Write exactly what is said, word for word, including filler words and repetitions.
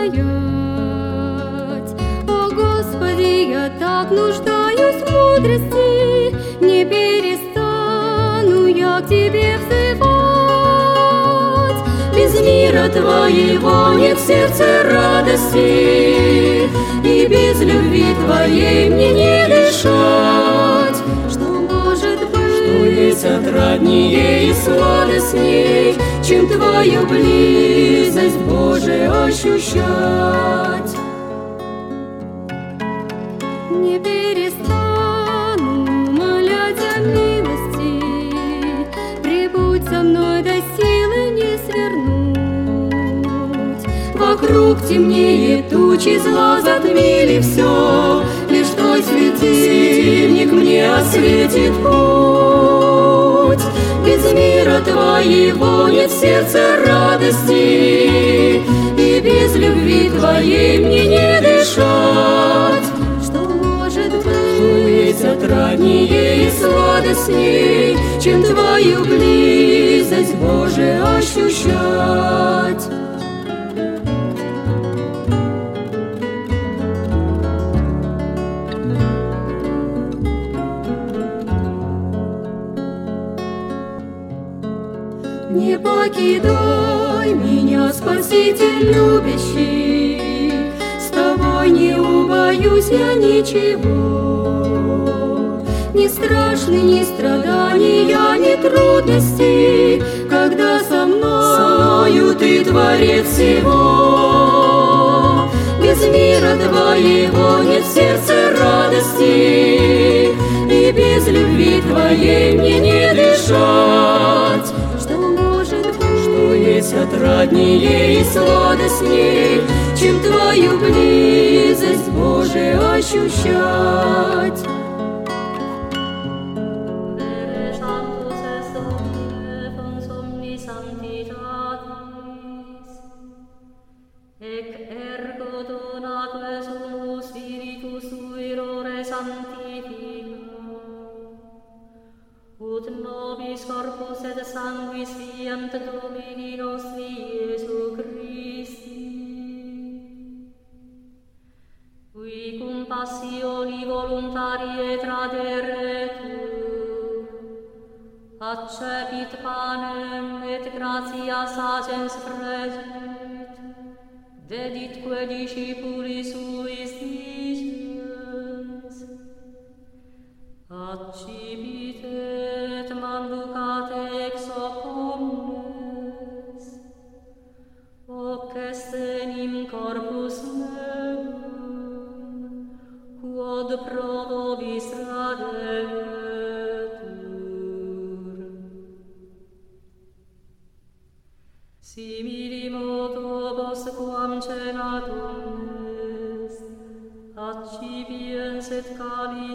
стоять. О Господи, я так нуждаюсь в мудрости, не перестану я к Тебе взывать. Без мира Твоего нет в сердце радости, и без любви Твоей мне не дышать. Что может быть, что есть отраднее и сладостней, чем Твою близость, Боже, ощущать? Не перестану молять за милости, прибудь со мной до силы не свернуть. Вокруг темнее тучи, зла затмили все, лишь Твой светильник мне осветит путь. Без мира Твоего нет в сердце радости, и без любви Твоей мне не дышать. Что может быть, что есть отраднее и сладостней, чем Твою близость, Боже, ощущать? Не покидай меня, Спаситель любящий, с Тобой не убоюсь я ничего. Ни страшны ни страдания, ни трудности, когда со мною Ты Творец всего. Без мира Твоего нет в сердце радости, и без любви Твоей мне не дышать. Что есть отраднее и сладостней, чем Твою близость, Боже, ощущать? Ut nobis corpus et sanguis fiant Domini nostri Iesu Christi, qui cum passioni voluntarie traderetur, accepit panem et gratias agens fregit, deditque discipuli suis dicens, accipit et manducate ex hoc omnes, hoc est enim corpus meum, quod pro vobis radetur. Simili modo postquam cenatum est, accipiens et caliens